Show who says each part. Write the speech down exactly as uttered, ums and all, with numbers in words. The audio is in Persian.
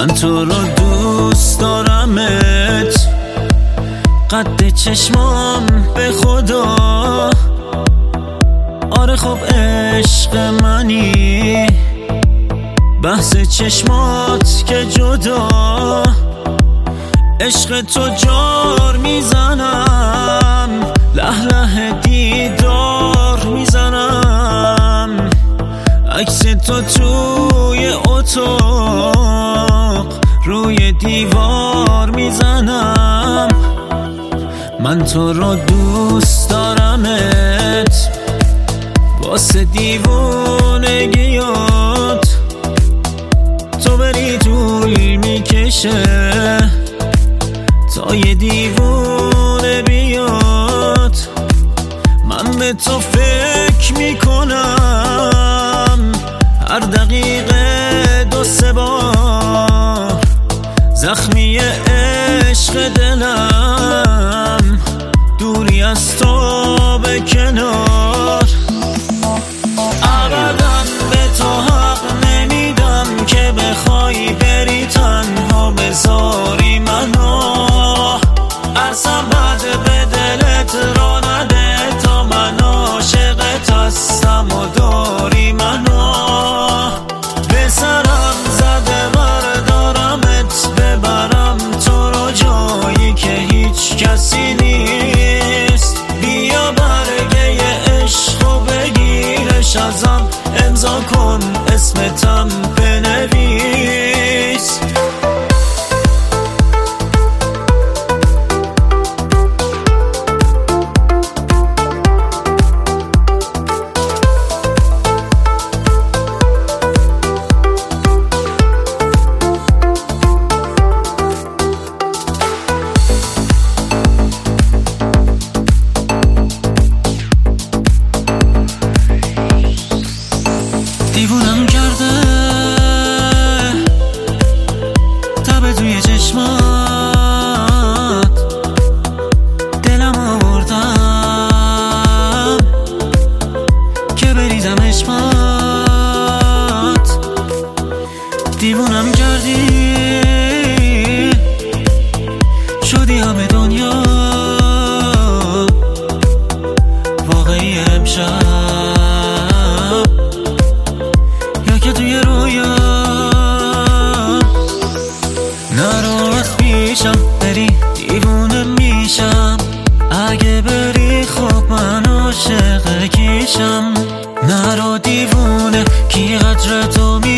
Speaker 1: من تو رو دوست دارمت، قد چشمام به خدا. آره خب عشق منی، بحث چشمات که جدا. عشق تو جار میزنم، له له دیدار میزنم. عکس تو توی اتاق روی دیوار میزنم. من تو رو دوست دارمت، واسه دیوونگیات تو بری طول میکشه تا یه دیوونه بیاد. من به تو فکر میکنم هر دقیقه دو سه بار، زخمی عشق دلم دوری از تو به کنار. ابدا به تو حق نمیدم که بخوای بری تنها بذاری منو. ارسم بد به دلت را نده تا من عاشقت هستم و داری منو. به سرم زده بردارمت، ببرم تو رو جایی که هیچ کسی نیست. بیا برگه عشق و بگیرش ازم، امضا کن اسمتم بنویس. دیوونم کرده تب توی چشمات، دلم آوردم که بریزم عشقات. دیوونم کردی شدی همه دنیا واقعی امشب، که توی رویا. نرو از پیشم بری دیوونه میشم، اگه بری خب من عاشق کیشم. نرو دیوونه کی قدر تو می